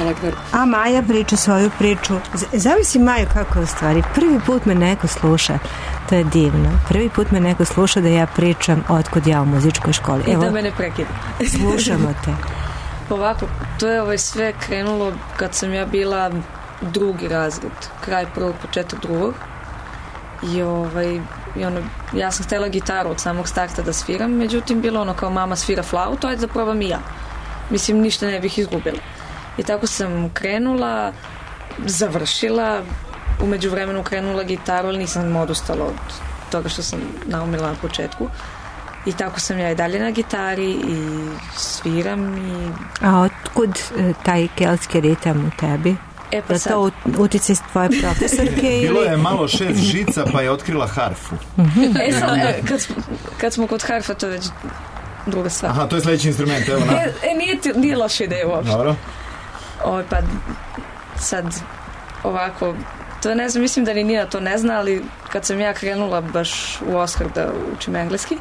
A Maja priča svoju priču. Zavisi Maja kako je u stvari. Prvi put me neko sluša. To je divno. Prvi put me neko sluša da ja pričam otkud ja u muzičkoj školi. I Evo, da me ne prekida. Slušamo te. Ovako, to je ovaj sve krenulo kad sam ja bila drugi razred. Kraj prvog, početak drugog. I ovaj, i ono, ja sam htjela gitaru od samog starta da sviram, međutim bilo ono kao mama svira flautu, ajde da probam i ja. Mislim, ništa ne bih izgubila. I tako sam krenula, završila, u međuvremenu krenula gitaru, ali nisam odustala od toga što sam naumila na početku. I tako sam ja i dalje na gitari i sviram. I... A otkud taj keltski ritam u tebi? E pa je sad... to utjecaj tvoje profesorke? Ili... Bilo je malo šest žica pa je otkrila harfu. E sad, kad, smo, kad smo kod harfa, to već druga stvar. Aha, to je sledeći instrument, evo na. E, e nije, ti, nije loša ideja uopšte. Dobro. Ovo, pa sad ovako, to ne znam, mislim da ni Nina to ne zna, ali kad sam ja krenula baš u Oskar da učim engleski,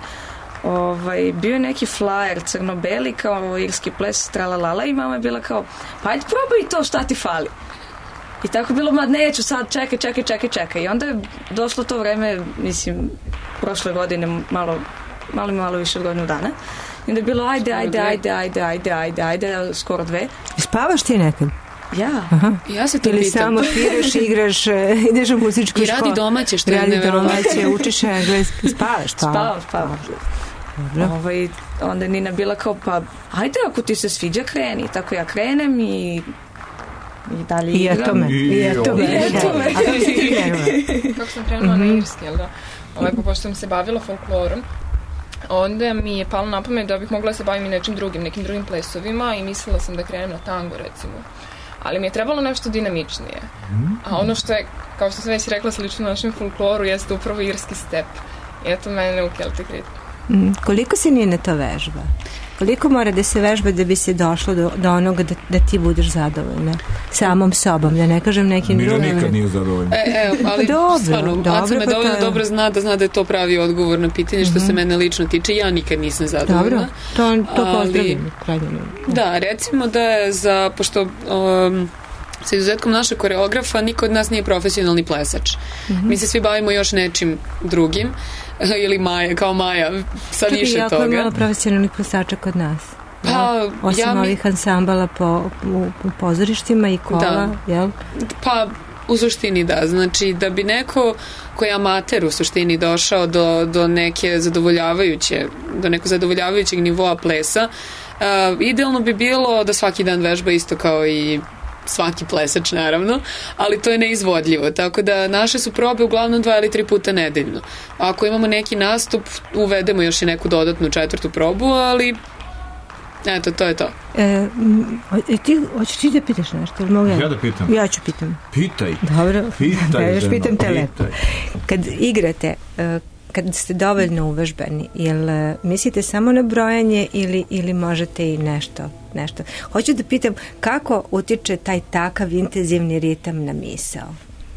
ovaj, bio je neki flyer crno-beli kao irski ples tralalala i mama je bila kao, pa ajde probaj to, šta ti fali. I tako bilo, ma neću sad, čekaj, čekaj, čekaj, čekaj. I onda je došlo to vreme, mislim, prošle godine, malo, malo, malo više od godinu dana. I onda je bilo, ajde, ajde, ajde, ajde, ajde, ajde, ajde, skoro dve. Spavaš ti nekad? Ja. Aha. Ja se to Ili pitam. samo piraš, igraš, ideš u muzičku školu. I radi domaće, što je radi neverovatno. domaće, učiš engleski, spavaš, spavam. Spavam, spavam. Ovaj, onda je Nina bila kao, pa ajde, ako ti se sviđa, kreni. Tako ja krenem i i dalje I igram. eto me. I eto me. I eto me. A kako si ti krenula? Kako sam krenula na irski, jel da? Ovaj, pa pošto sam se bavila folklorom, onda mi je palo na pamet da bih mogla da se bavim i nečim drugim, nekim drugim plesovima i mislila sam da krenem na tango, recimo. Ali mi je trebalo nešto dinamičnije. A ono što je, kao što sam već rekla, slično na našem folkloru, jeste upravo irski step. I eto mene u Celtic ritmu. Mm, koliko se Nina to vežba? Koliko mora da se vežba da bi se došlo do, do onoga da, da ti budeš zadovoljna samom sobom, da ne kažem nekim drugim. Mira nikad nije zadovoljna. E, e, ali dobro, stvarno, dobro, Aca me pa dovoljno to je- dobro zna da zna da je to pravi odgovor na pitanje što Mhm. se mene lično tiče. Ja nikad nisam zadovoljna. Dobro, to, to ali- pozdravim. krajnje. Da, recimo da je za, pošto um, sa izuzetkom našeg koreografa niko od nas nije profesionalni plesač. Mhm. Mi se svi bavimo još nečim drugim ili Maja, kao Maja, sa Čekaj, više jako je toga. malo profesionalnih plesača kod nas. Pa, Jel? Osim ja mi- ovih ansambala po, u, u pozorištima i kola, jel? Pa, u suštini da. Znači, da bi neko ko je amater u suštini došao do, do neke zadovoljavajuće, do nekog zadovoljavajućeg nivoa plesa, uh, idealno bi bilo da svaki dan vežba isto kao i svaki plesač naravno, ali to je neizvodljivo, tako da naše su probe uglavnom dva ili tri puta nedeljno. Ako imamo neki nastup, uvedemo još i neku dodatnu četvrtu probu, ali eto, to je to. E, m, o- e, ti, hoćeš ti da pitaš nešto? Ili mogu Ja da pitam. Ja ću pitam. Pitaj. Dobro. Pitaj, Ja još ženo, pitam te lepo. pitaj. Kad igrate, e, kad ste dovoljno uvežbani, jel e, mislite samo na brojanje ili, ili možete i nešto, nešto? Hoću da pitam kako utiče taj takav intenzivni ritam na misao?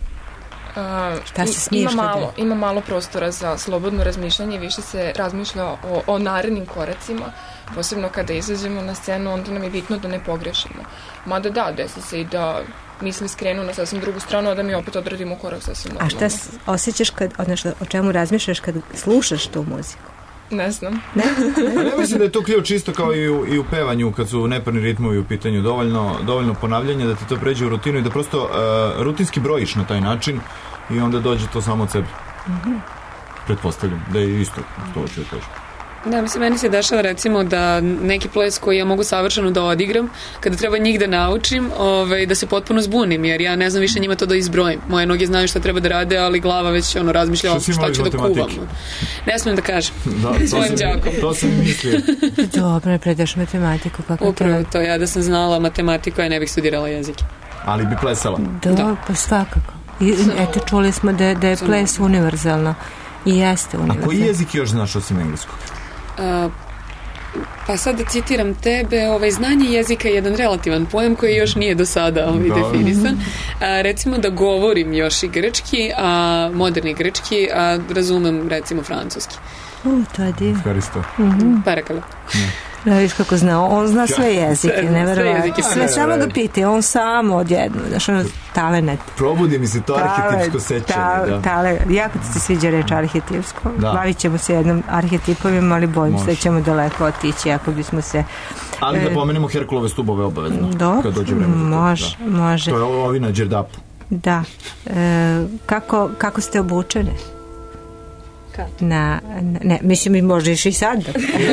Uh, Šta se i- smiješ ima kad je? malo, ima malo prostora za slobodno razmišljanje, više se razmišlja o, o narednim koracima, posebno kada izađemo na scenu, onda nam je bitno da ne pogrešimo. Mada da, desi se i da misli skrenu na sasvim drugu stranu, a da mi opet odradimo korak sasvim A normalno. šta s- osjećaš kad, odnosno o čemu razmišljaš kad slušaš tu muziku? Ne znam. Ne? Pa ja mislim da je to ključ isto kao i u, i u pevanju kad su neparni ritmovi u pitanju, dovoljno, dovoljno ponavljanja da ti to pređe u rutinu i da prosto uh, rutinski brojiš na taj način i onda dođe to samo od sebe. Mhm. Pretpostavljam da je isto to ću da kažem. Da, mislim, meni se dešava recimo da neki ples koji ja mogu savršeno da odigram, kada treba njih da naučim, ovaj, da se potpuno zbunim, jer ja ne znam više njima to da izbrojim. Moje noge znaju šta treba da rade, ali glava već ono razmišlja Šta o si imao šta iz ću da matematike? kuvam. Ne smijem da kažem. Da, to Svojim sam- đakom. to sam mislio. Dobro, ne predaš matematiku kako Upravo to, ja da sam znala matematiku, ja ne bih studirala jezike. Ali bi plesala. Da, pa svakako. I, eto, čuli smo da, da je ples univerzalno. I jeste A univerzalno. koji jezik još znaš osim engleskog? A, pa sad da citiram tebe, ovaj, znanje jezika je jedan relativan pojam koji još nije do sada ovaj, Da. definisan. A, recimo da govorim još i grčki, a moderni grčki, a razumem recimo francuski. U, to je divno. Haristo. Mhm. Parakala. Da, viš kako zna, on zna sve jezike, Sve- neverovatno. sve jezike. Sve, samo ga pite, on samo odjedno, znaš, ono, talenat. Probudi mi se to arhetipsko sećanje. Ta, Da. tale, jako ti se sviđa reč arhetipsko. Da. Bavit ćemo se jednom arhetipovima, ali bojim se da Može. ćemo daleko otići ako bismo se... Ali e, da pomenemo Herkulove stubove obavezno. Dobro, Kad dođe vreme za to. može, Da. može. To je ovi na Đerdapu. Da. E, kako, kako ste obučene? Kad? Na, na, ne, mislim i možeš i sad.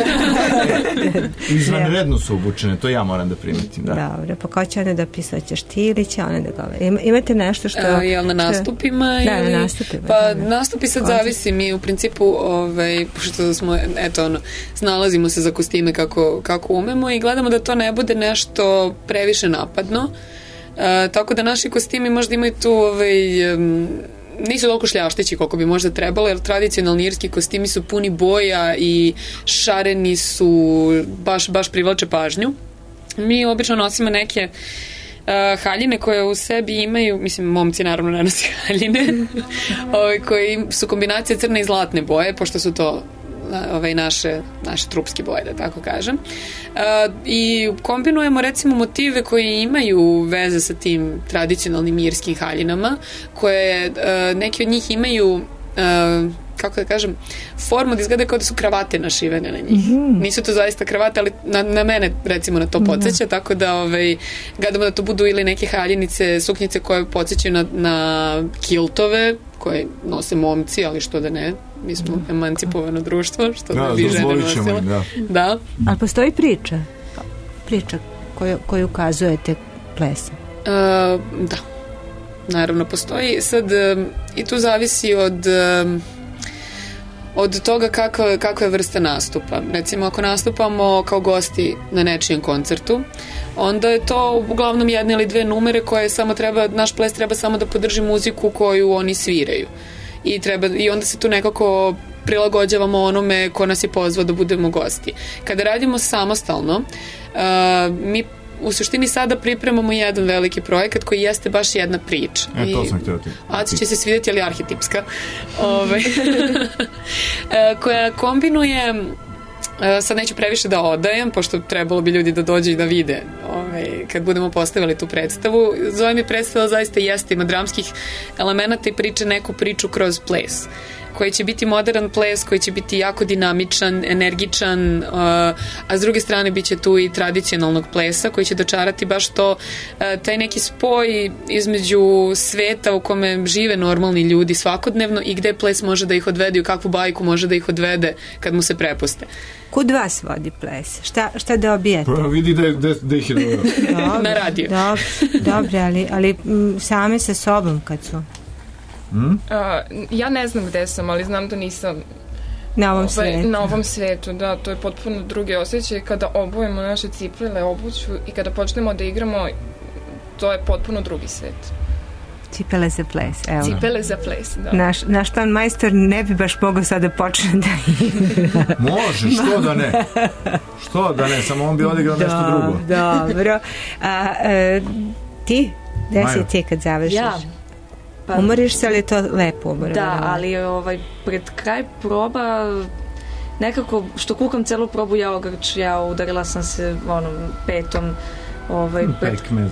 Izvanredno su obučene, to ja moram da primetim. Da. Dobro, pa ko će one da pisaće ti ili će one da gove? Ima, imate nešto što... A, jel na što- nastupima? Da, ili... na nastupima. Pa da, da. nastupi sad Koncert. zavisi, mi u principu ovaj, pošto smo, eto ono, snalazimo se za kostime kako, kako umemo i gledamo da to ne bude nešto previše napadno. E, tako da naši kostimi možda imaju tu ovaj, em, nisu toliko šljaštići koliko bi možda trebalo, jer tradicionalni irski kostimi su puni boja i šareni su, baš, baš privlače pažnju. Mi obično nosimo neke Uh, haljine koje u sebi imaju, mislim, momci naravno ne nosi haljine, ove, koji su kombinacije crne i zlatne boje, pošto su to ove, naše, naše trupske boje, da tako kažem. Uh, I kombinujemo recimo motive koji imaju veze sa tim tradicionalnim irskim haljinama, koje uh, neki od njih imaju uh, kako da kažem, formu da izgleda kao da su kravate našivene na njih. Mm-hmm. Nisu to zaista kravate, ali na, na mene recimo na to podsjeća, mm-hmm. tako da ovaj, gledamo da to budu ili neke haljinice, suknjice koje podsjećaju na, na kiltove, koje nose momci, ali što da ne, mi smo mm-hmm. emancipovano društvo, što da, da bi žene nosile. Da. Da. Ali postoji priča, priča koju, koju ukazujete plesa? Uh, da. Naravno, postoji. Sad, um, i tu zavisi od um, od toga kakva, kakva je vrsta nastupa. Recimo, ako nastupamo kao gosti na nečijem koncertu, onda je to uglavnom jedne ili dve numere koje samo treba, naš ples treba samo da podrži muziku koju oni sviraju. I, treba, i onda se tu nekako prilagođavamo onome ko nas je pozvao da budemo gosti. Kada radimo samostalno, uh, mi u suštini sada pripremamo jedan veliki projekat koji jeste baš jedna priča. E, to sam htio ti. Aci će se svidjeti, ali arhetipska. Ove, koja kombinuje, sad neću previše da odajem, pošto trebalo bi ljudi da dođu i da vide ove, kad budemo postavili tu predstavu. Zove mi predstava zaista jeste, ima dramskih elemenata i priče neku priču kroz ples, koji će biti modern ples, koji će biti jako dinamičan, energičan, uh, a s druge strane bit će tu i tradicionalnog plesa koji će dočarati baš to, uh, taj neki spoj između sveta u kome žive normalni ljudi svakodnevno i gde ples može da ih odvede i u kakvu bajku može da ih odvede kad mu se prepuste. Kud vas vodi ples? Šta, šta dobijete? Pa vidi da, da, da ih je dobro. Na radiju. Dobro, dobro, ali, ali m, same sa sobom kad su... Hmm? Uh, ja ne znam gde sam, ali znam da nisam na ovom svetu. Na ovom svetu, da, to je potpuno drugi osjećaj. Kada obujemo naše cipele, obuću i kada počnemo da igramo, to je potpuno drugi svet. Cipele za ples, evo. Cipele za ples, da. Naš, naš plan majstor ne bi baš mogao sad da počne da igra. Može, što da ne? Što da ne, samo on bi odigrao Do, nešto drugo. Dobro. A, e, ti? Gde si ti kad završiš? Ja. Pa, umoriš se, ali je to lepo umor? Da, ali ovaj, pred kraj proba nekako, što kukam celu probu ja ogrč, ja udarila sam se onom petom ovaj, pred... Pekmezu.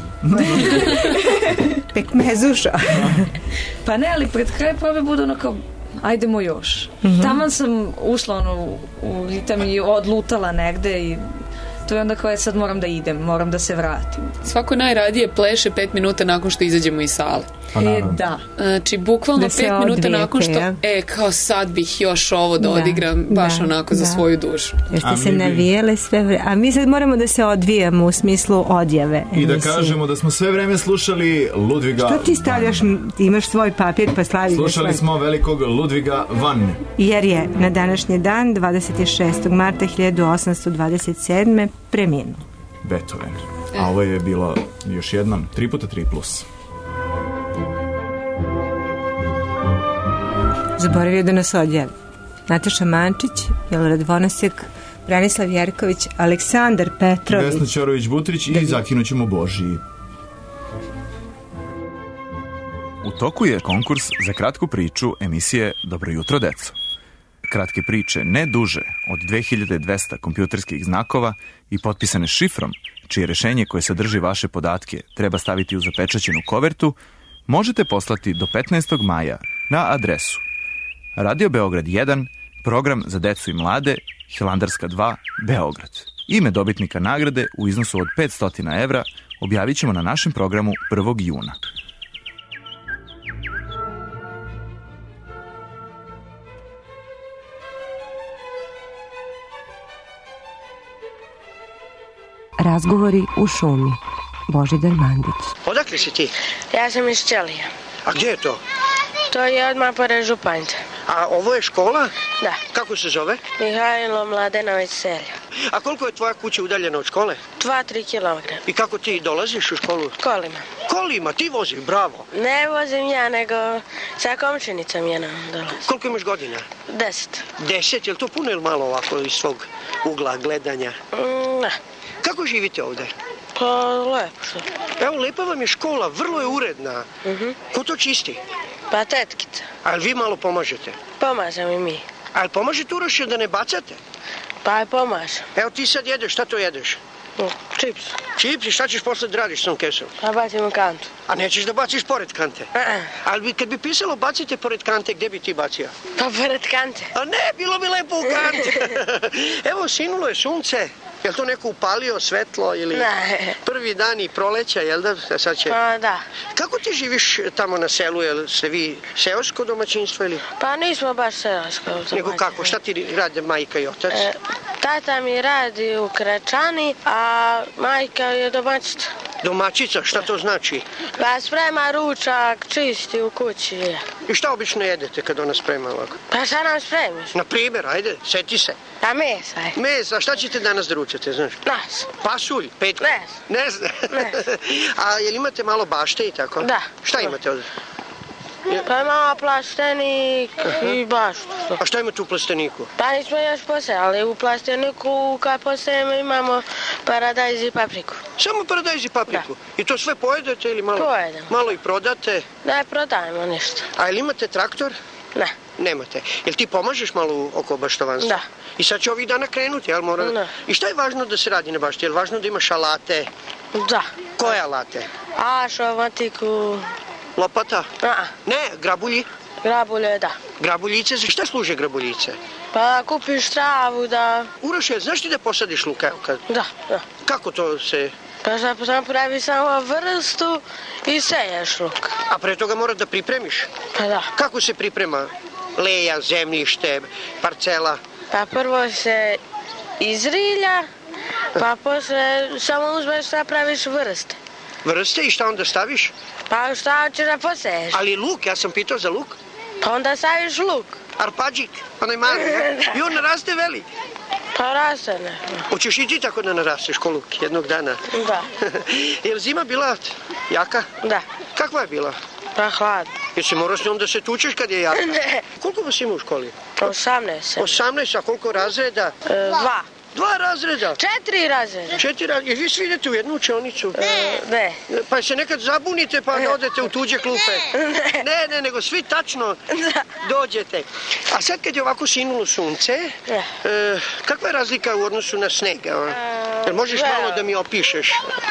Pekmezuša. Pa ne, ali pred kraj probe budu ono kao ajdemo još. Mm-hmm. Taman sam ušla ono, u ritam i odlutala negde i to je onda kao sad moram da idem, moram da se vratim. Svako najradije pleše pet minuta nakon što izađemo iz sale. Pa, e, da. Znači, bukvalno da pet minuta nakon što, ja? e, kao sad bih još ovo da, da odigram, baš da, onako da. Za svoju dušu. Jer ste se navijele sve vreme. A mi sad moramo da se odvijamo u smislu odjave. I emisije. Da kažemo da smo sve vreme slušali Ludviga... Što ti stavljaš, ti imaš svoj papir pa slavi. Slušali svoj... smo velikog Ludviga van. Jer je na današnji dan, dvadeset šestog marta hiljadu osamsto dvadeset sedme preminuo Beethoven. A ovo je bilo još jednom tri puta tri plus. Zaboravio da nas odjavi Nataša Mančić, Jelorad Vonasek, Branislav Jerković, Aleksandar Petrović, Vesna Ćorović-Butrić i zakinućemo Božiji. U toku je konkurs za kratku priču emisije Dobro jutro, deco. Kratke priče ne duže od dve hiljade dvesta kompjuterskih znakova i potpisane šifrom, čije rešenje koje sadrži vaše podatke treba staviti u zapečaćenu kovertu, možete poslati do petnaestog maja na adresu Radio Beograd jedan, program za decu i mlade, Hilandarska dva, Beograd. Ime dobitnika nagrade u iznosu od petsto evra objavit ćemo na našem programu prvog juna. Razgovori u šumi. Božidar Mandić. Odakle si ti? Ja sam iz Ćelija. A gdje je to? To je odmah pored Županjca. A ovo je škola? Da. Kako se zove? Mihajlo Mladenović Selja. A koliko je tvoja kuća udaljena od škole? Dva, tri kilometra. I kako ti dolaziš u školu? Kolima. Kolima, ti vozi, bravo. Ne vozim ja, nego sa komšinicom jedna dolazi. Koliko imaš godina? Deset. Deset, je li to puno ili malo ovako iz svog ugla gledanja? Mm, ne. Kako živite ovdje? Pa lepo što. Evo, lepa vam je škola, vrlo je uredna. Uh-huh. Ko to čisti? Pa tetkica. A vi malo pomažete? Pomažem i mi. A pomažete Uroše da ne bacate? Pa je pomažem. Evo ti sad jedeš, šta to jedeš? Mm, čips. Čips i šta ćeš posle da radiš s tom kesom? Pa bacim u kantu. A nećeš da baciš pored kante? Uh-uh. Ali bi, kad bi pisalo bacite pored kante, gdje bi ti bacio? Pa pored kante. A ne, bilo bi lepo u kante. Evo, sinulo je sunce. Je li to neko upalio svetlo ili ne. Prvi dan i proleća, jel da? Sad će... Pa da. Kako ti živiš tamo na selu? Jel ste vi seosko domaćinstvo ili? Pa nismo baš seosko domaćinstvo. Nego kako? Šta ti rade majka i otac? E, tata mi radi u Krečani, a majka je domaćica. Domaćica? Šta to znači? Pa sprema ručak, čisti u kući. I šta obično jedete kad ona sprema ovako? Pa šta nam spremiš? Na primjer, ajde, seti se. A mesa je. Mesa, šta ćete danas da ručate, znaš? Nas. Pasulj, petku? Ne. Ne znam. A jel imate malo bašte i tako? Da. Šta imate ovdje? Pa imamo plastenik i baštu. A šta imate u plasteniku? Pa nismo još posejali. U plasteniku kad posejemo imamo paradajz i papriku. Samo paradajz i papriku? Da. I to sve pojedete ili malo? Pojedemo. Malo i prodate? Ne prodajemo ništa. A jel imate traktor? Ne. Nemate. Jel ti pomažeš malo oko baštovanstva? Da. I sad će ovih dana krenuti, jel mora? Da. I šta je važno da se radi na bašti? Jel važno da imaš alate? Da. Koje alate? Ašo, matiku. Lopata? A. Ne, grabulji? Grabulje, da. Grabuljice, za šta služe grabuljice? Pa kupiš travu da... Uroše, znaš ti da posadiš luk? Kad... Da, da. Kako to se... Pa sam pravi samo vrstu i seješ luk. A pre toga moraš da pripremiš? Pa da. Kako se priprema leja, zemljište, parcela? Pa prvo se izrilja, pa posle samo uzmeš da praviš vrste. Vrste i šta onda staviš? Pa šta ćeš da poseješ? Ali luk, ja sam pitao za luk. Pa onda staviš luk. Arpađik, onaj mali. I on naraste velik. Pa raste ne. Hoćeš i ti tako da narasteš ko luk jednog dana? Da. Je li zima bila jaka? Da. Kakva je bila? Pa hladno. Jer se moraš s njom da se tučeš kad je jaka? Ne. Koliko vas ima u školi? Osamnaest. Osamnaest, a koliko razreda? E, dva. Dva razreda? Četiri razreda. Četiri razreda. I vi svi idete u jednu učionicu? E, ne. Pa se nekad zabunite pa ne odete u tuđe klupe? Ne. Ne, ne, nego svi tačno dođete. A sad kad je ovako sinulo sunce, e, kakva je razlika u odnosu na sneg? Jer možeš malo da mi opišeš?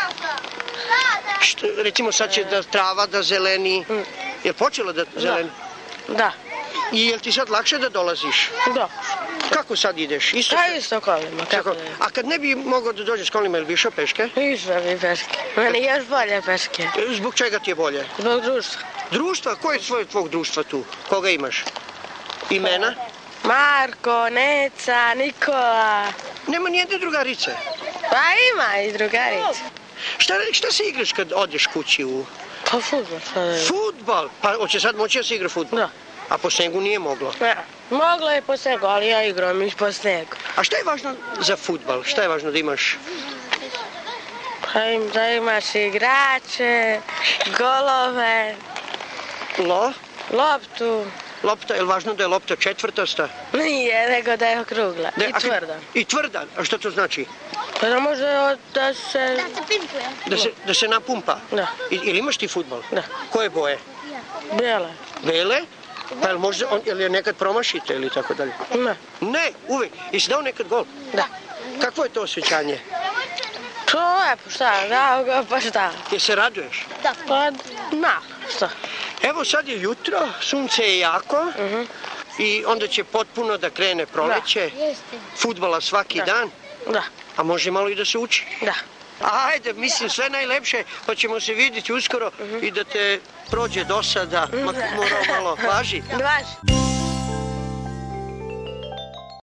Što, recimo sad će da trava da zeleni. Je počelo da zeleni? Da. I je li ti sad lakše da dolaziš? Da. Kako sad ideš? Isto, pa isto kolima. Kako? A kad ne bi mogao da dođeš s kolima, ili bi išao peške? Išao bi peške. Meni još bolje peške. Zbog čega ti je bolje? Zbog društva. Društva? Ko je svoje tvog društva tu? Koga imaš? Imena? Marko, Neca, Nikola. Nema nijedne drugarice? Pa ima i drugarice. Šta, šta se igraš kad odeš kući u... Pa fudbal. Fudbal? Pa hoće sad moći da se igra fudbal? Da. A po snegu nije moglo? Ne, moglo je po snegu, ali ja igram i po snegu. A šta je važno za fudbal? Šta je važno da imaš? Pa im, da imaš igrače, golove. Lo? Loptu. Lopta, je li važno da je lopta četvrtasta? Nije, nego da je okrugla i tvrda. I tvrda? A što to znači? Pa da može da se... Da se, da se napumpa? Da. I, ili imaš ti fudbal? Da. Koje boje? Bijele. Bele? Pa je možda, on, je li nekad promašite ili tako dalje? Ne. Ne, uvijek. Jesi dao nekad gol? Da. Kakvo je to osjećanje? To lepo, šta, dao ga, pa šta? Jel se raduješ? Da. Pa, na, šta? Evo sad je jutro, sunce je jako uh-huh. i onda će potpuno da krene proleće. Da. Fudbala svaki da. dan. Da. A može malo i da se uči. Da. Ajde, mislim sve najlepše, pa ćemo se vidjeti uskoro uh-huh. i da te prođe dosada, uh-huh. morao malo važi. Važi.